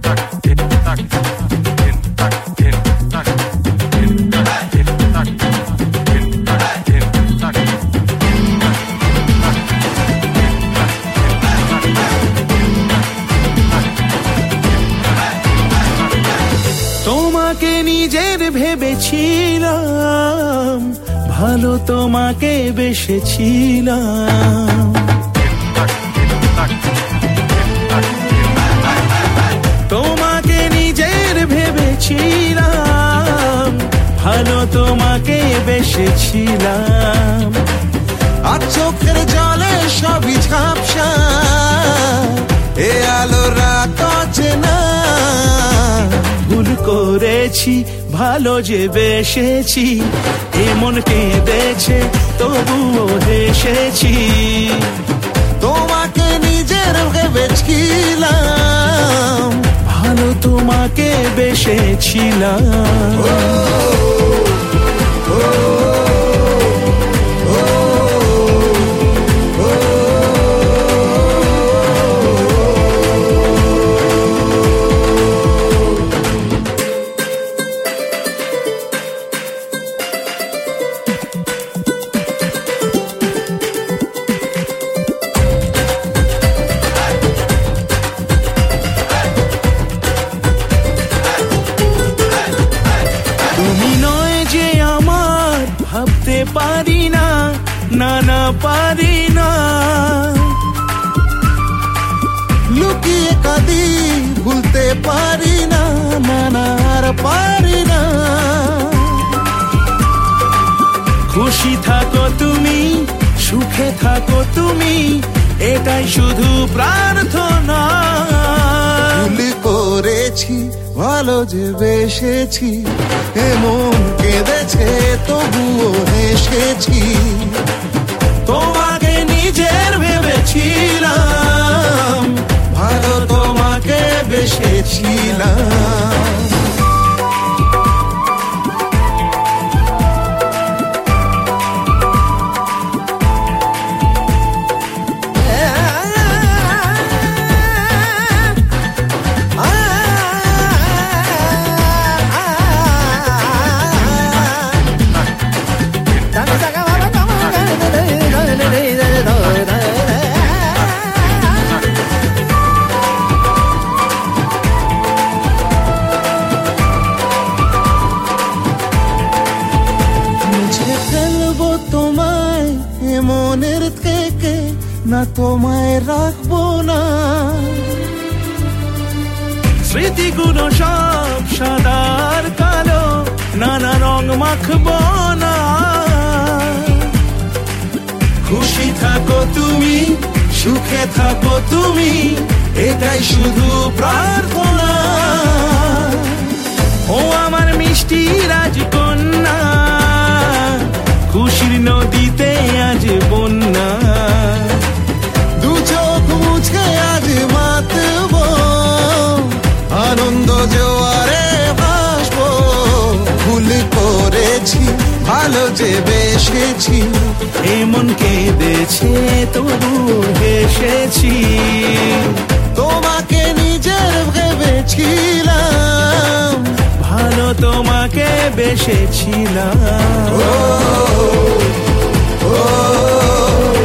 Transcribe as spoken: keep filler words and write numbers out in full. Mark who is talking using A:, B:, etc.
A: তোমাকে নিজের ভেবেছিলাম, ভালো তোমাকে বেসেছিলাম। তোমাকে নিজের ভেবেছিলাম, ভালো তোমাকে বেসেছিলাম।
B: আর চোখের জলে সবই ঝাপসা, এ আলো রাত অচেনা।
A: ভুল করেছি, ভালো যে বেসেছি, এমন কেঁদেছে তবুও হেসেছি।
B: তোমাকে নিজের ভেবেছিলাম,
A: ভালো তোমাকে বেসেছিলাম। ভাবতে পারি না, না না পারি না।
B: লুকিয়ে কাঁদি, ভুলতে পারি না, না না আর পারি না।
A: খুশি থাকো তুমি, সুখে থাকো তুমি, এটাই শুধু প্রার্থনা।
B: ভুল করেছি, ভালো যে বেসেছি, এমন কেঁদেছে তবুও হেসেছি।
A: তোমাকে নিজের ভেবেছিলাম,
B: ভালো তোমাকে বেসেছিলাম। তোমায় মনের থেকে, না তোমায় রাখবো না।
A: স্মৃতিগুলো সব সাদার কালো, নানা রং মাখবো না। খুশি থাকো তুমি, সুখে থাকো তুমি, এটাই শুধু প্রার্থনা। ও আমার মিষ্টি রাজকন্যা, খুশির নদীতে আজ বন্যা।
B: দু চোখ মুছে আজ মাতবো, আনন্দ জোয়ারে ভাসবো। ভুল করেছি, ভালো যে বেসেছি,
A: এমন কেঁদেছে তবুও হেসেছি।
B: তোমাকে নিজের ভেবেছিলাম,
A: ভালো তোমাকে বেসেছিলাম।
B: ও, ও, ও